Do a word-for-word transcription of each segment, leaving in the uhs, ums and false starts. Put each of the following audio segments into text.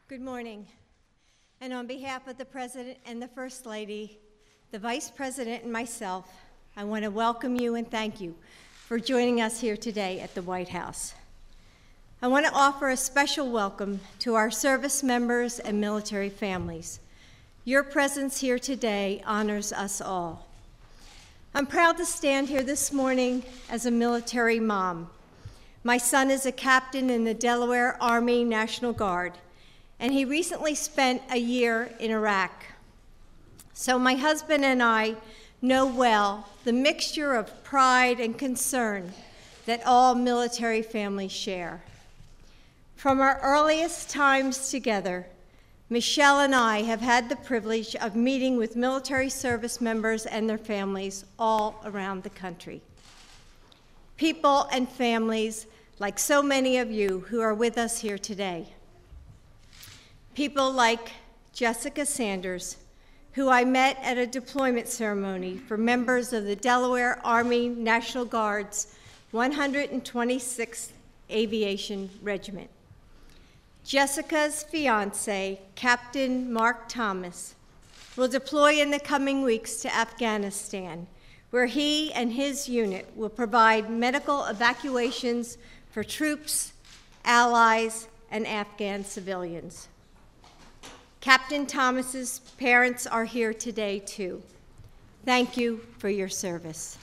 Good morning. And on behalf of the President and the First Lady, the Vice President and myself, I want to welcome you and thank you for joining us here today at the White House. I want to offer a special welcome to our service members and military families. Your presence here today honors us all. I'm proud to stand here this morning as a military mom. My son is a captain in the Delaware Army National Guard, and he recently spent a year in Iraq. So my husband and I know well the mixture of pride and concern that all military families share. From our earliest times together, Michelle and I have had the privilege of meeting with military service members and their families all around the country. People and families like so many of you who are with us here today. People like Jessica Sanders, who I met at a deployment ceremony for members of the Delaware Army National Guard's one hundred twenty-sixth Aviation Regiment. Jessica's fiance, Captain Mark Thomas, will deploy in the coming weeks to Afghanistan, where he and his unit will provide medical evacuations for troops, allies, and Afghan civilians. Captain Thomas's parents are here today, too. Thank you for your service.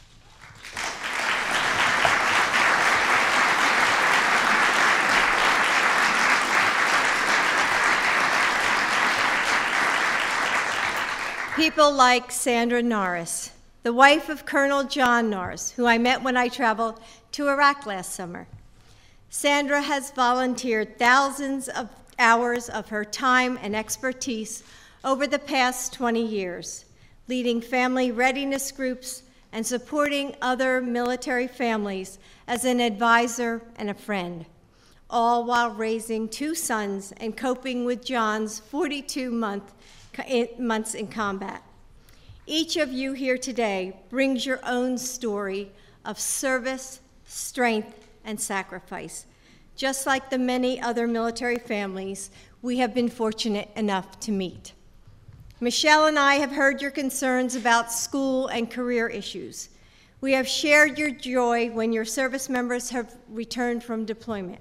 People like Sandra Norris, the wife of Colonel John Norris, who I met when I traveled to Iraq last summer. Sandra has volunteered thousands of hours of her time and expertise over the past twenty years, leading family readiness groups and supporting other military families as an advisor and a friend, all while raising two sons and coping with John's forty-two month, months in combat. Each of you here today brings your own story of service, strength, and sacrifice, just like the many other military families we have been fortunate enough to meet. Michelle and I have heard your concerns about school and career issues. We have shared your joy when your service members have returned from deployment.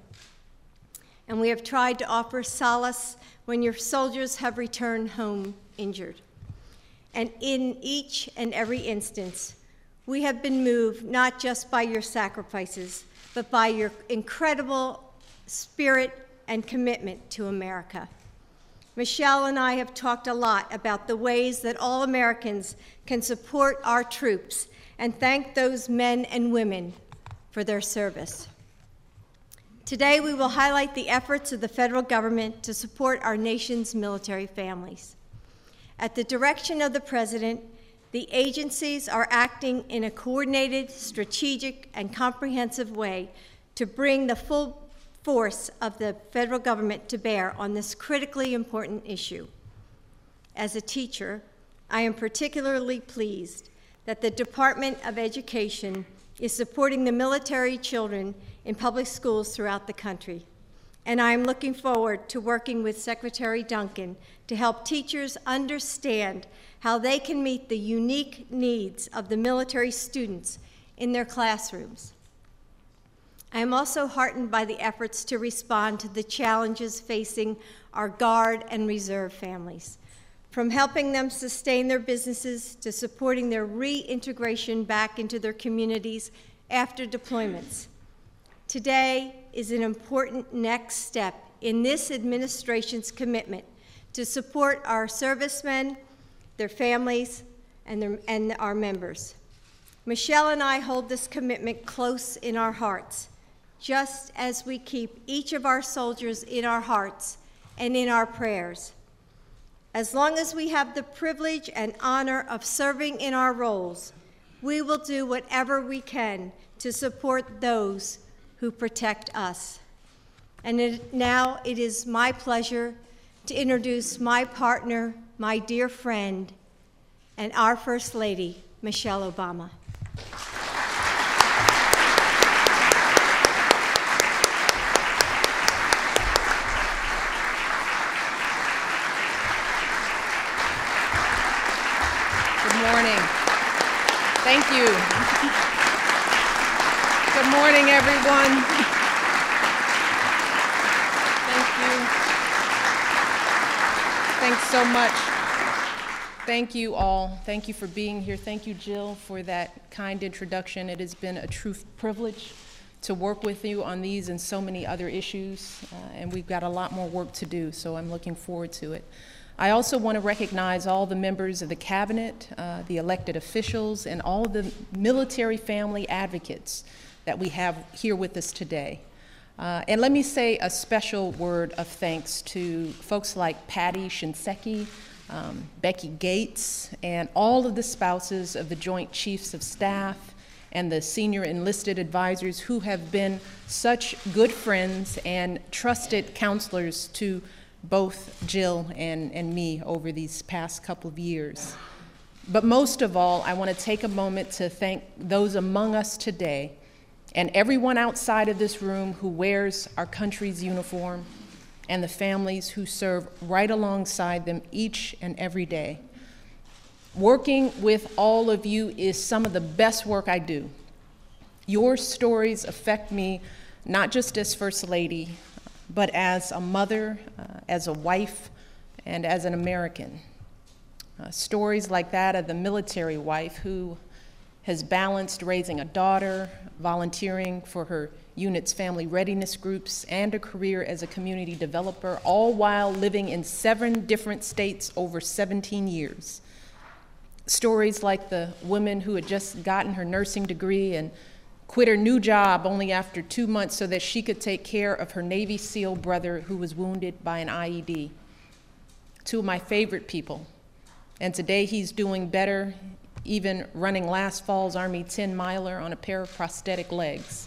And we have tried to offer solace when your soldiers have returned home injured. And in each and every instance, we have been moved not just by your sacrifices, but by your incredible spirit and commitment to America. Michelle and I have talked a lot about the ways that all Americans can support our troops and thank those men and women for their service. Today, we will highlight the efforts of the federal government to support our nation's military families. At the direction of the President, the agencies are acting in a coordinated, strategic, and comprehensive way to bring the full force of the federal government to bear on this critically important issue. As a teacher, I am particularly pleased that the Department of Education is supporting the military children in public schools throughout the country. And I am looking forward to working with Secretary Duncan to help teachers understand how they can meet the unique needs of the military students in their classrooms. I am also heartened by the efforts to respond to the challenges facing our Guard and Reserve families, from helping them sustain their businesses to supporting their reintegration back into their communities after deployments. Today is an important next step in this administration's commitment to support our servicemen, their families, and, their, and our members. Michelle and I hold this commitment close in our hearts, just as we keep each of our soldiers in our hearts and in our prayers. As long as we have the privilege and honor of serving in our roles, we will do whatever we can to support those who protect us. And it, now it is my pleasure to introduce my partner, my dear friend, and our First Lady, Michelle Obama. morning. Thank you. Good morning, everyone. Thank you. Thanks so much. Thank you all. Thank you for being here. Thank you, Jill, for that kind introduction. It has been a true privilege to work with you on these and so many other issues, uh, and we've got a lot more work to do, so I'm looking forward to it. I also want to recognize all the members of the cabinet, uh, the elected officials, and all the military family advocates that we have here with us today. Uh, and let me say a special word of thanks to folks like Patty Shinseki, um, Becky Gates, and all of the spouses of the Joint Chiefs of Staff and the senior enlisted advisors who have been such good friends and trusted counselors to both Jill and, and me over these past couple of years. But most of all, I want to take a moment to thank those among us today and everyone outside of this room who wears our country's uniform and the families who serve right alongside them each and every day. Working with all of you is some of the best work I do. Your stories affect me not just as First Lady, but as a mother, uh, as a wife, and as an American. Uh, stories like that of the military wife who has balanced raising a daughter, volunteering for her unit's family readiness groups, and a career as a community developer, all while living in seven different states over seventeen years. Stories like the woman who had just gotten her nursing degree and quit her new job only after two months so that she could take care of her Navy SEAL brother who was wounded by an I E D. Two of my favorite people. And today he's doing better, even running last fall's Army ten miler on a pair of prosthetic legs.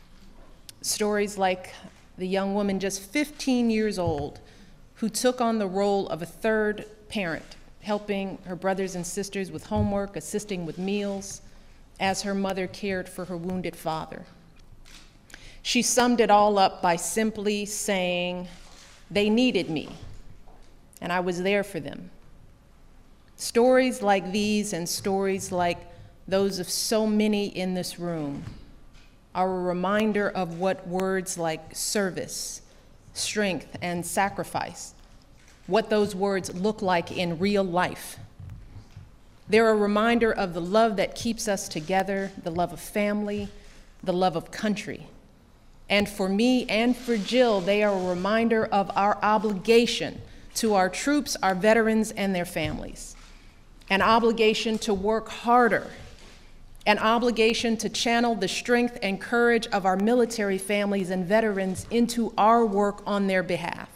Stories like the young woman just fifteen years old who took on the role of a third parent, helping her brothers and sisters with homework, assisting with meals, as her mother cared for her wounded father. She summed it all up by simply saying, "They needed me, and I was there for them." Stories like these and stories like those of so many in this room are a reminder of what words like service, strength, and sacrifice, what those words look like in real life. They're a reminder of the love that keeps us together, the love of family, the love of country. And for me and for Jill, they are a reminder of our obligation to our troops, our veterans, and their families. An obligation to work harder, an obligation to channel the strength and courage of our military families and veterans into our work on their behalf.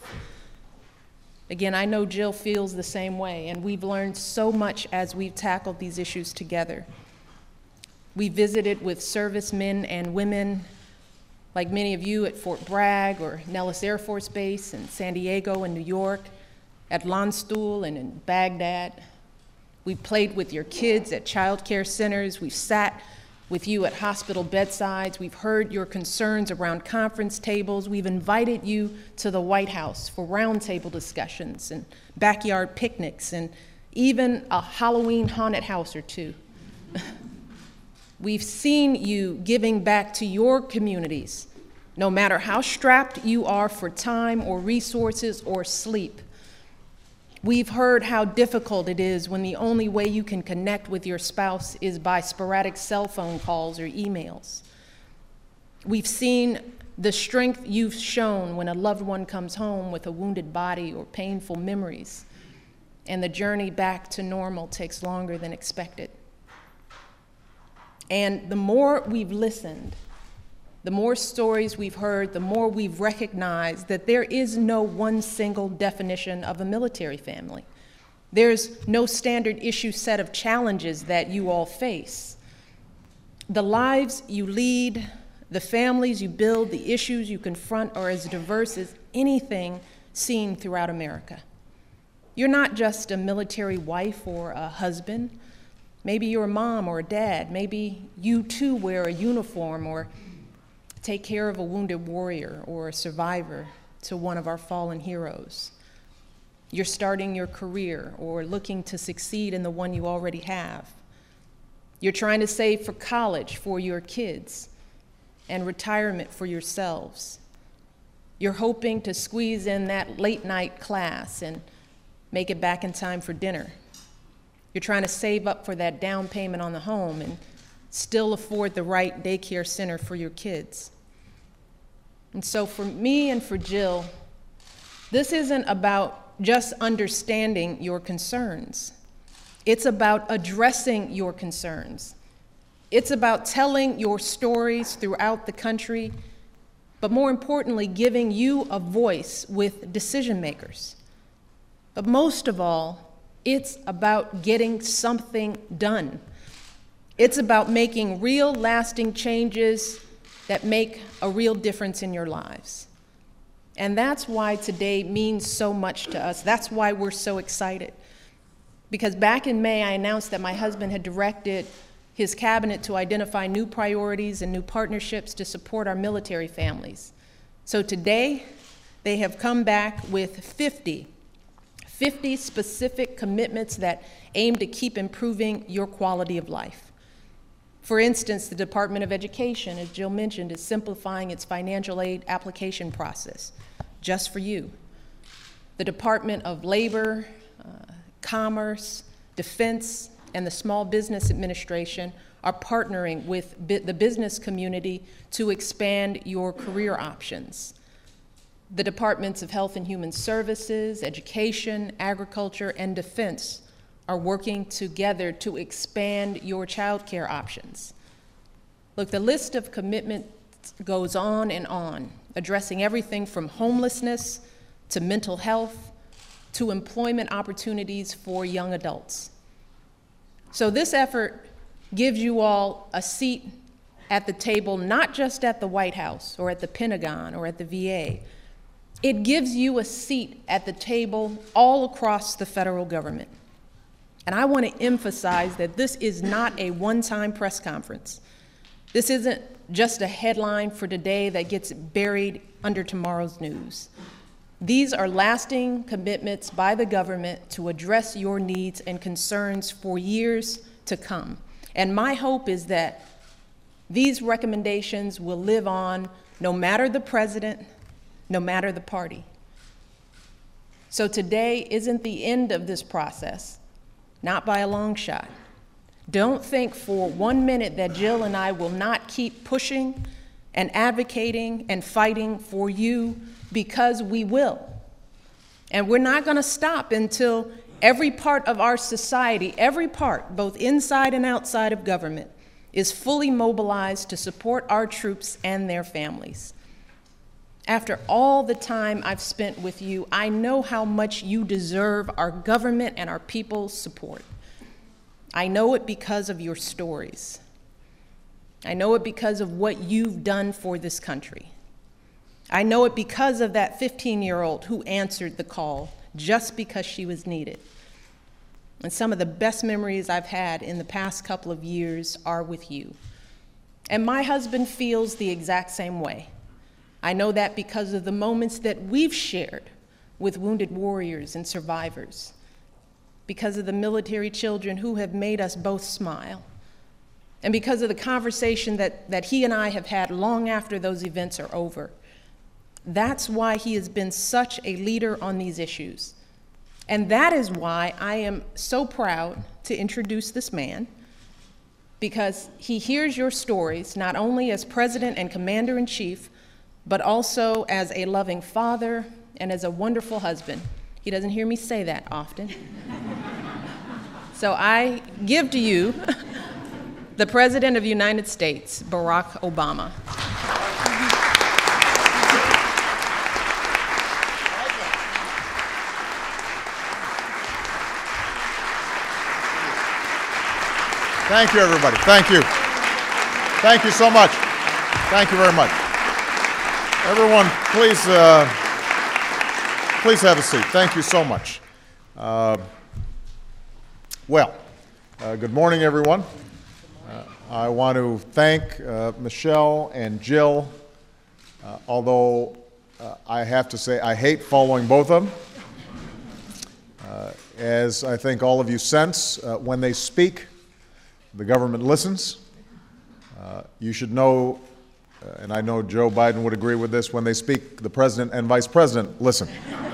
Again, I know Jill feels the same way, and we've learned so much as we've tackled these issues together. We visited with servicemen and women, like many of you at Fort Bragg or Nellis Air Force Base in San Diego and New York, at Landstuhl and in Baghdad. We played with your kids at child care centers. We've sat with you at hospital bedsides. We've heard your concerns around conference tables. We've invited you to the White House for roundtable discussions and backyard picnics and even a Halloween haunted house or two. We've seen you giving back to your communities, no matter how strapped you are for time or resources or sleep. We've heard how difficult it is when the only way you can connect with your spouse is by sporadic cell phone calls or emails. We've seen the strength you've shown when a loved one comes home with a wounded body or painful memories, and the journey back to normal takes longer than expected. And the more we've listened, the more stories we've heard, the more we've recognized that there is no one single definition of a military family. There's no standard issue set of challenges that you all face. The lives you lead, the families you build, the issues you confront are as diverse as anything seen throughout America. You're not just a military wife or a husband. Maybe you're a mom or a dad. Maybe you too wear a uniform or take care of a wounded warrior or a survivor to one of our fallen heroes. You're starting your career or looking to succeed in the one you already have. You're trying to save for college for your kids and retirement for yourselves. You're hoping to squeeze in that late night class and make it back in time for dinner. You're trying to save up for that down payment on the home and still afford the right daycare center for your kids. And so for me and for Jill, this isn't about just understanding your concerns. It's about addressing your concerns. It's about telling your stories throughout the country, but more importantly, giving you a voice with decision makers. But most of all, it's about getting something done. It's about making real, lasting changes that make a real difference in your lives. And that's why today means so much to us. That's why we're so excited. Because back in May, I announced that my husband had directed his cabinet to identify new priorities and new partnerships to support our military families. So today, they have come back with fifty, fifty specific commitments that aim to keep improving your quality of life. For instance, the Department of Education, as Jill mentioned, is simplifying its financial aid application process, just for you. The Department of Labor, uh, Commerce, Defense, and the Small Business Administration are partnering with bi- the business community to expand your career options. The Departments of Health and Human Services, Education, Agriculture, and Defense are working together to expand your child care options. Look, the list of commitments goes on and on, addressing everything from homelessness to mental health to employment opportunities for young adults. So this effort gives you all a seat at the table, not just at the White House or at the Pentagon or at the V A. It gives you a seat at the table all across the federal government. And I want to emphasize that this is not a one-time press conference. This isn't just a headline for today that gets buried under tomorrow's news. These are lasting commitments by the government to address your needs and concerns for years to come. And my hope is that these recommendations will live on no matter the president, no matter the party. So today isn't the end of this process. Not by a long shot. Don't think for one minute that Jill and I will not keep pushing and advocating and fighting for you, because we will. And we're not going to stop until every part of our society, every part, both inside and outside of government, is fully mobilized to support our troops and their families. After all the time I've spent with you, I know how much you deserve our government and our people's support. I know it because of your stories. I know it because of what you've done for this country. I know it because of that fifteen-year-old who answered the call just because she was needed. And some of the best memories I've had in the past couple of years are with you. And my husband feels the exact same way. I know that because of the moments that we've shared with wounded warriors and survivors, because of the military children who have made us both smile, and because of the conversation that, that he and I have had long after those events are over. That's why he has been such a leader on these issues. And that is why I am so proud to introduce this man, because he hears your stories not only as President and Commander-in-Chief, but also as a loving father and as a wonderful husband. He doesn't hear me say that often. So I give to you the President of the United States, Barack Obama. Thank you, everybody. Thank you. Thank you so much. Thank you very much. Everyone, please, uh, please have a seat. Thank you so much. Uh, well, uh, good morning, everyone. Uh, I want to thank uh, Michelle and Jill, uh, although uh, I have to say I hate following both of them. as I think all of you sense, uh, when they speak, the government listens. Uh, you should know, uh, and I know Joe Biden would agree with this, when they speak, the president and vice president listen.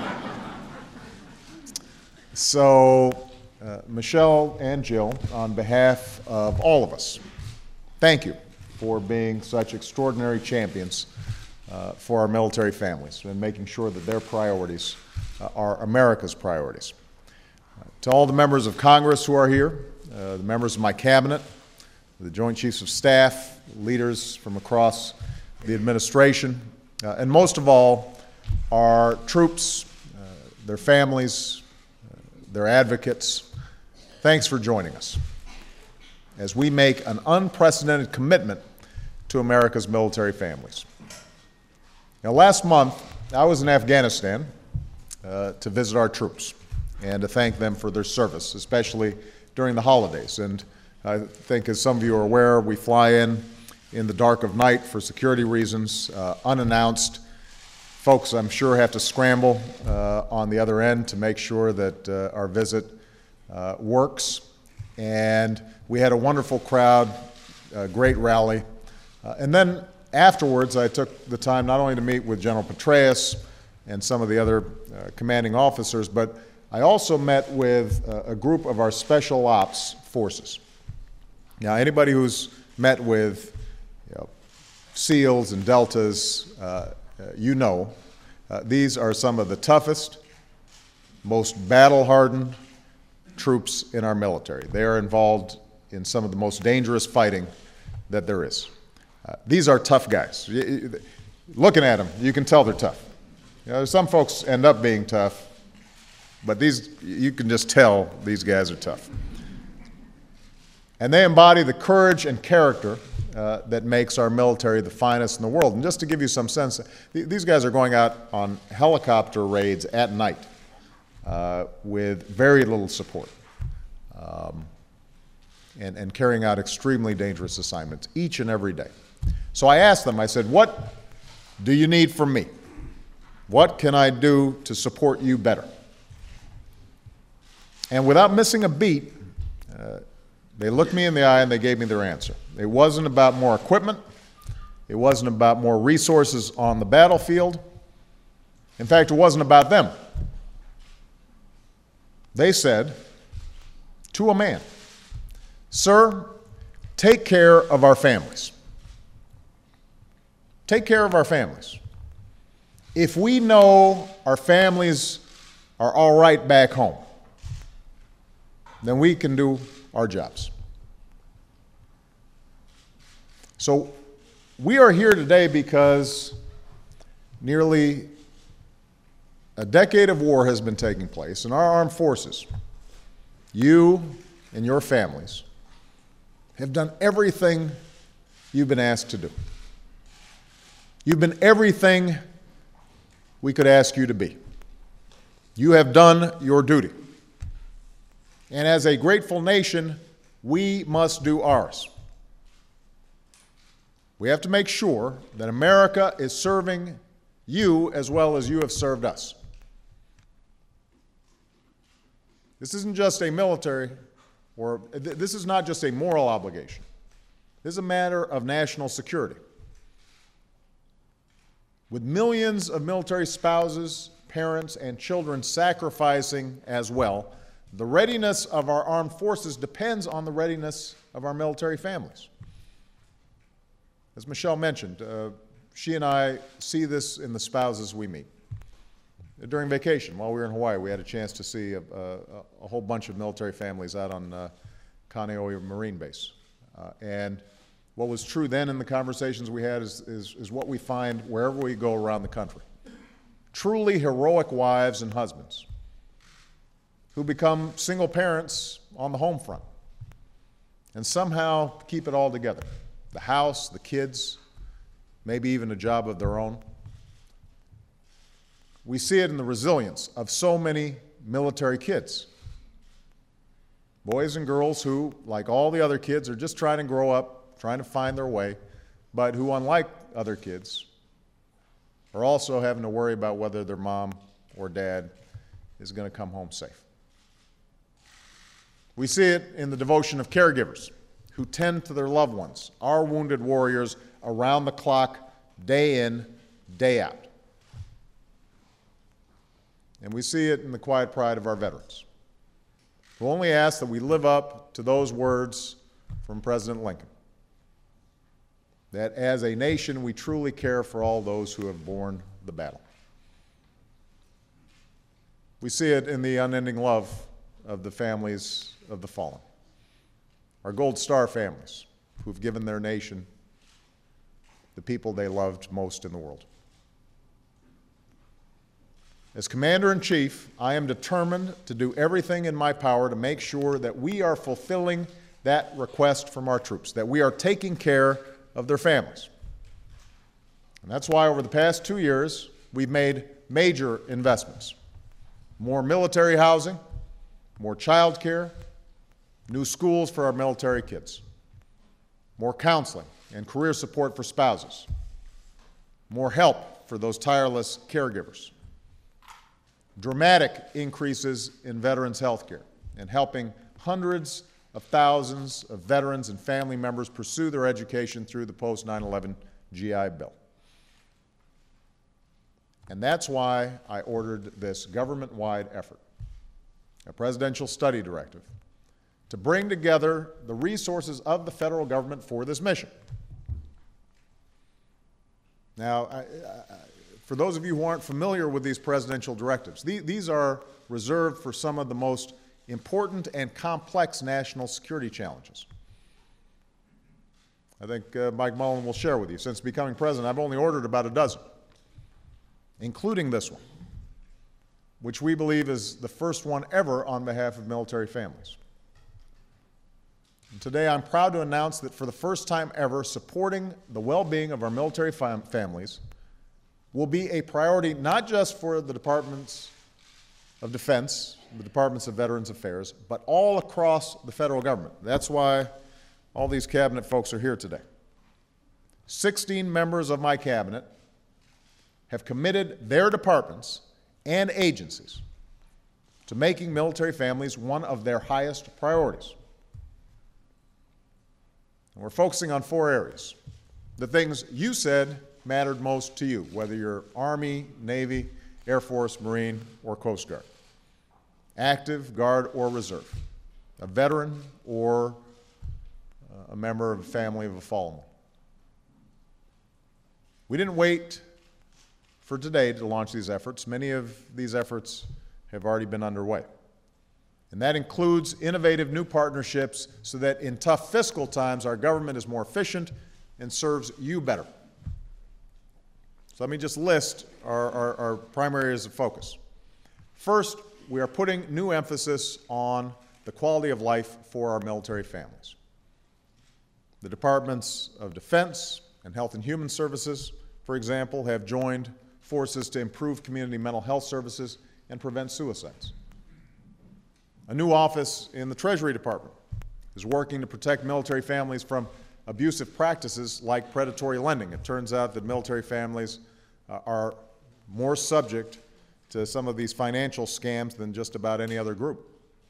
So, uh, Michelle and Jill, on behalf of all of us, thank you for being such extraordinary champions uh, for our military families and making sure that their priorities uh, are America's priorities. Uh, to all the members of Congress who are here, uh, the members of my cabinet, the Joint Chiefs of Staff, leaders from across the administration, uh, and most of all, our troops, uh, their families, uh, their advocates, thanks for joining us as we make an unprecedented commitment to America's military families. Now, last month, I was in Afghanistan uh, to visit our troops and to thank them for their service, especially during the holidays. And I think, as some of you are aware, we fly in in the dark of night for security reasons, uh, unannounced. Folks, I'm sure, have to scramble uh, on the other end to make sure that uh, our visit uh, works. And we had a wonderful crowd, a great rally. Uh, and then afterwards, I took the time not only to meet with General Petraeus and some of the other uh, commanding officers, but I also met with uh, a group of our special ops forces. Now, anybody who's met with you know, SEALs and Deltas, uh, uh, you know, uh, these are some of the toughest, most battle-hardened troops in our military. They are involved in some of the most dangerous fighting that there is. Uh, these are tough guys. You, you, looking at them, you can tell they're tough. You know, some folks end up being tough, but these, you can just tell these guys are tough. And they embody the courage and character uh, that makes our military the finest in the world. And just to give you some sense, th these guys are going out on helicopter raids at night uh, with very little support. Um, and, and carrying out extremely dangerous assignments each and every day. So I asked them, I said, what do you need from me? What can I do to support you better? And without missing a beat, uh, they looked me in the eye and they gave me their answer. It wasn't about more equipment. It wasn't about more resources on the battlefield. In fact, it wasn't about them. They said, to a man, "Sir, take care of our families. Take care of our families. If we know our families are all right back home, then we can do our jobs." So we are here today because nearly a decade of war has been taking place, and our armed forces, you and your families, have done everything you've been asked to do. You've been everything we could ask you to be. You have done your duty. And as a grateful nation, we must do ours. We have to make sure that America is serving you as well as you have served us. This isn't just a military, or this is not just a moral obligation. This is a matter of national security. With millions of military spouses, parents, and children sacrificing as well, the readiness of our armed forces depends on the readiness of our military families. As Michelle mentioned, uh, she and I see this in the spouses we meet. During vacation, while we were in Hawaii, we had a chance to see a, a, a whole bunch of military families out on uh, Kaneohe Marine Base. Uh, and what was true then in the conversations we had is, is, is what we find wherever we go around the country. Truly heroic wives and husbands who become single parents on the home front and somehow keep it all together. The house, the kids, maybe even a job of their own. We see it in the resilience of so many military kids. Boys and girls who, like all the other kids, are just trying to grow up, trying to find their way, but who, unlike other kids, are also having to worry about whether their mom or dad is going to come home safe. We see it in the devotion of caregivers who tend to their loved ones, our wounded warriors, around the clock, day in, day out. And we see it in the quiet pride of our veterans, who only ask that we live up to those words from President Lincoln, that as a nation we truly care for all those who have borne the battle. We see it in the unending love of the families of the fallen, our Gold Star families who've given their nation the people they loved most in the world. As Commander-in-Chief, I am determined to do everything in my power to make sure that we are fulfilling that request from our troops, that we are taking care of their families. And that's why over the past two years, we've made major investments. More military housing, more child care, new schools for our military kids, more counseling and career support for spouses, more help for those tireless caregivers, dramatic increases in veterans' health care, and helping hundreds of thousands of veterans and family members pursue their education through the post nine eleven G I Bill. And that's why I ordered this government-wide effort, a presidential study directive, to bring together the resources of the federal government for this mission. Now, I, I, for those of you who aren't familiar with these presidential directives, these, these are reserved for some of the most important and complex national security challenges. I think uh, Mike Mullen will share with you. Since becoming president, I've only ordered about a dozen, including this one, which we believe is the first one ever on behalf of military families. And today, I'm proud to announce that for the first time ever, supporting the well-being of our military fam families will be a priority not just for the Departments of Defense, the Departments of Veterans Affairs, but all across the federal government. That's why all these cabinet folks are here today. sixteen members of my cabinet have committed their departments and agencies to making military families one of their highest priorities. And we're focusing on four areas. The things you said mattered most to you, whether you're Army, Navy, Air Force, Marine, or Coast Guard, active, Guard, or Reserve, a veteran, or uh, a member of a family of a fallen one. We didn't wait for today to launch these efforts. Many of these efforts have already been underway. And that includes innovative new partnerships so that in tough fiscal times, our government is more efficient and serves you better. So let me just list our, our, our primary areas of focus. First, we are putting new emphasis on the quality of life for our military families. The Departments of Defense and Health and Human Services, for example, have joined forces to improve community mental health services and prevent suicides. A new office in the Treasury Department is working to protect military families from abusive practices like predatory lending. It turns out that military families uh, are more subject to some of these financial scams than just about any other group.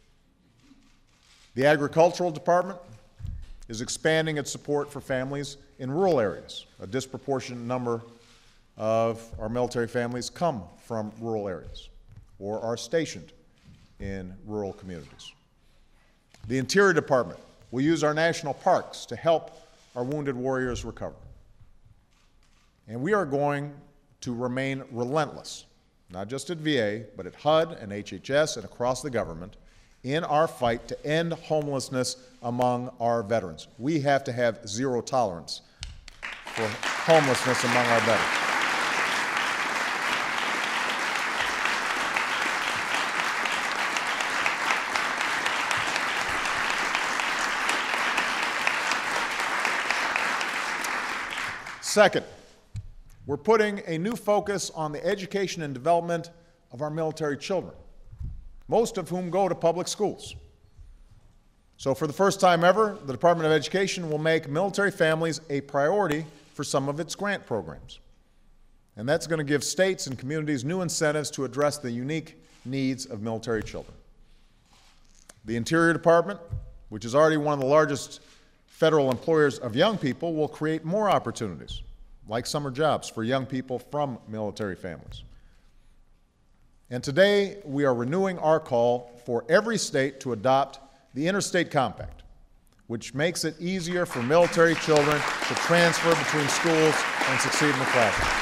The Agricultural Department is expanding its support for families in rural areas. A disproportionate number of our military families come from rural areas or are stationed in rural communities. The Interior Department will use our national parks to help our wounded warriors recover. And we are going to remain relentless, not just at V A, but at H U D and H H S and across the government, in our fight to end homelessness among our veterans. We have to have zero tolerance for homelessness among our veterans. Second, we're putting a new focus on the education and development of our military children, most of whom go to public schools. So for the first time ever, the Department of Education will make military families a priority for some of its grant programs. And that's going to give states and communities new incentives to address the unique needs of military children. The Interior Department, which is already one of the largest federal employers of young people, will create more opportunities, like summer jobs for young people from military families. And today, we are renewing our call for every state to adopt the Interstate Compact, which makes it easier for military children to transfer between schools and succeed in the classroom.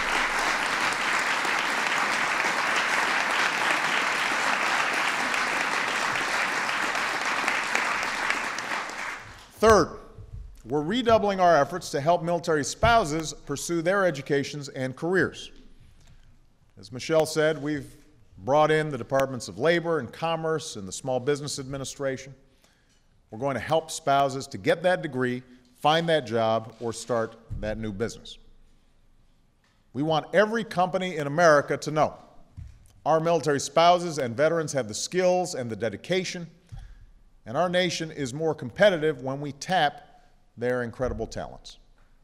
Third, we're redoubling our efforts to help military spouses pursue their educations and careers. As Michelle said, we've brought in the Departments of Labor and Commerce and the Small Business Administration. We're going to help spouses to get that degree, find that job, or start that new business. We want every company in America to know our military spouses and veterans have the skills and the dedication, and our nation is more competitive when we tap their incredible talents.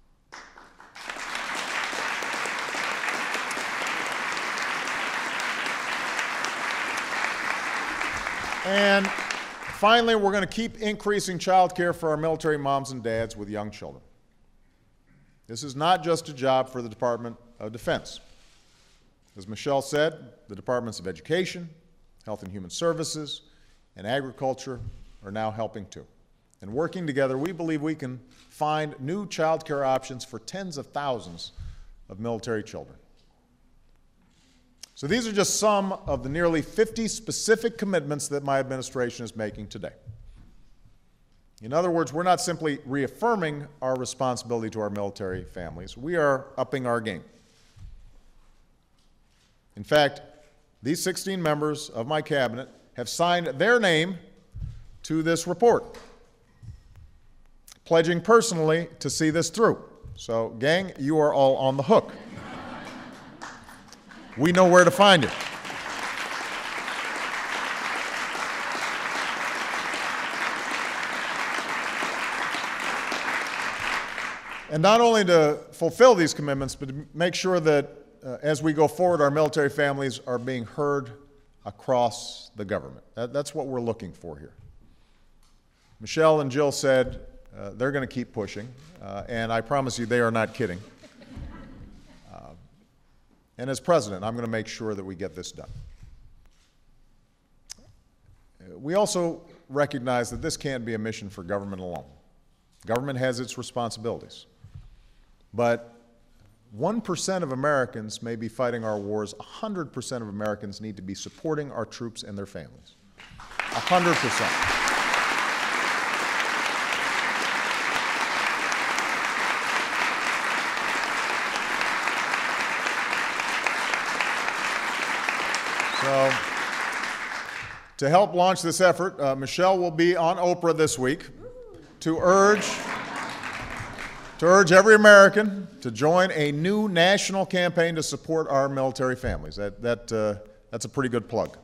And finally, we're going to keep increasing child care for our military moms and dads with young children. This is not just a job for the Department of Defense. As Michelle said, the Departments of Education, Health and Human Services, and Agriculture are now helping too. And working together, we believe we can find new child care options for tens of thousands of military children. So these are just some of the nearly fifty specific commitments that my administration is making today. In other words, we're not simply reaffirming our responsibility to our military families, we are upping our game. In fact, these sixteen members of my cabinet have signed their name to this report, pledging personally to see this through. So, gang, you are all on the hook. We know where to find you. And not only to fulfill these commitments, but to make sure that uh, as we go forward, our military families are being heard across the government. That, that's what we're looking for here. Michelle and Jill said uh, they're going to keep pushing, uh, and I promise you they are not kidding. Uh, and as president, I'm going to make sure that we get this done. We also recognize that this can't be a mission for government alone. Government has its responsibilities. But one percent of Americans may be fighting our wars. one hundred percent of Americans need to be supporting our troops and their families. one hundred percent. So, to help launch this effort, uh, Michelle will be on Oprah this week to urge, to urge every American to join a new national campaign to support our military families. That, that, uh, that's a pretty good plug.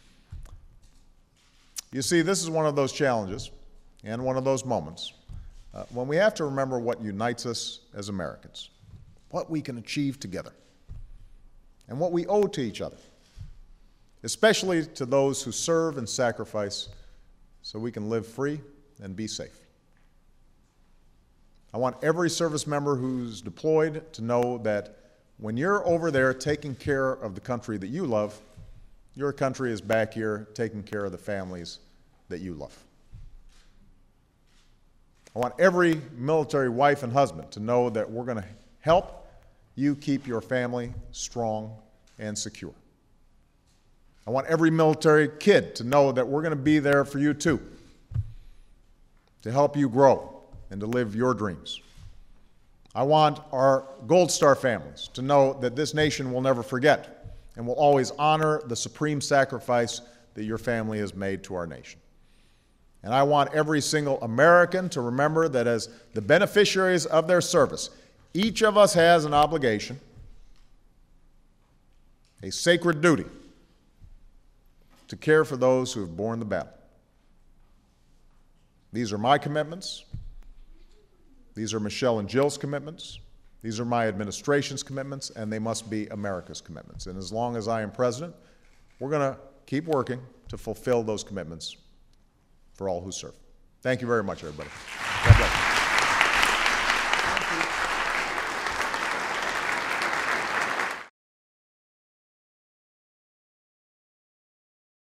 You see, this is one of those challenges and one of those moments uh, when we have to remember what unites us as Americans, what we can achieve together, and what we owe to each other, especially to those who serve and sacrifice so we can live free and be safe. I want every service member who's deployed to know that when you're over there taking care of the country that you love, your country is back here taking care of the families that you love. I want every military wife and husband to know that we're going to help you keep your family strong and secure. I want every military kid to know that we're going to be there for you too, to help you grow and to live your dreams. I want our Gold Star families to know that this nation will never forget and will always honor the supreme sacrifice that your family has made to our nation. And I want every single American to remember that as the beneficiaries of their service, each of us has an obligation, a sacred duty, to care for those who have borne the battle. These are my commitments. These are Michelle and Jill's commitments. These are my administration's commitments, and they must be America's commitments. And as long as I am president, we're going to keep working to fulfill those commitments for all who serve. Thank you very much, everybody. God bless.